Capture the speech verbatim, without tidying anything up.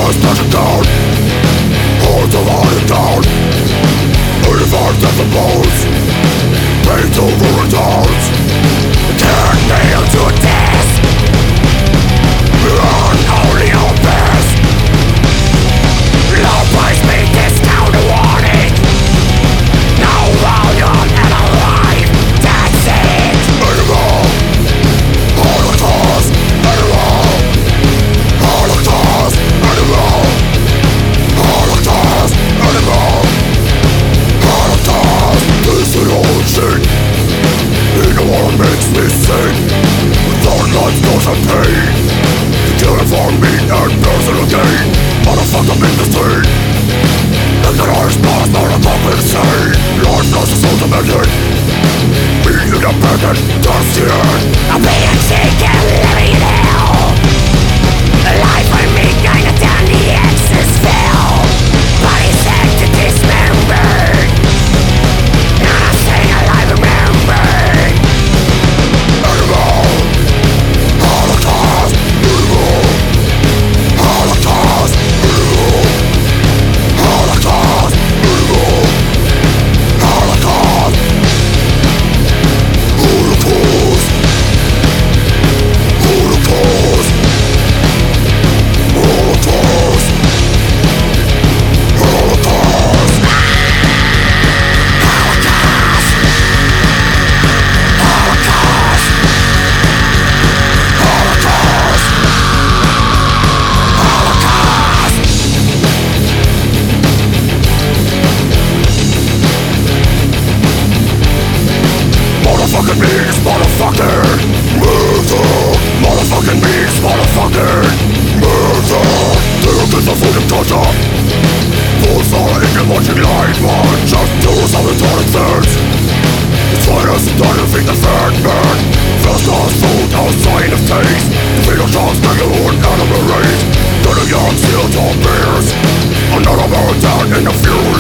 is touching down. Hearts are lying down. Uniforms and the bones made over returns. Turn nailed to a desk. Run only on best. Low price made discount a warning. No volume and alive. That's it. Animal. Holocaust. Animal. Holocaust. Animal. Holocaust. Animal. Holocaust. This is old shit. In the world makes me sing. Without life goes a pain. Killing for me and personal gain. Motherfucker in the street. And the noise blast not a fucking insane. Life lost its ultimate. Being independent, that's the end. I'm being taken, living in hell. Life for me, kinda down the excess fell. Body said to dismembered. Not a thing alive remembered. Animal. Holocaust. Animal. Holocaust. Animal. Holocaust. Animal. Holocaust. Holocaust. Holocaust. Holocaust. Holocaust. Holocaust. Holocaust. Holocaust. Motherfucking means motherfucker. Murder. Motherfucking means motherfucker. Murder. There is a freedom torture. Fools are in the watching light, man. Just do some retarded things. It's finest that you think the third man. First us food, no sign of taste. The fatal shots make you an animal race. Then a young steel top beers. Another man down in the fury.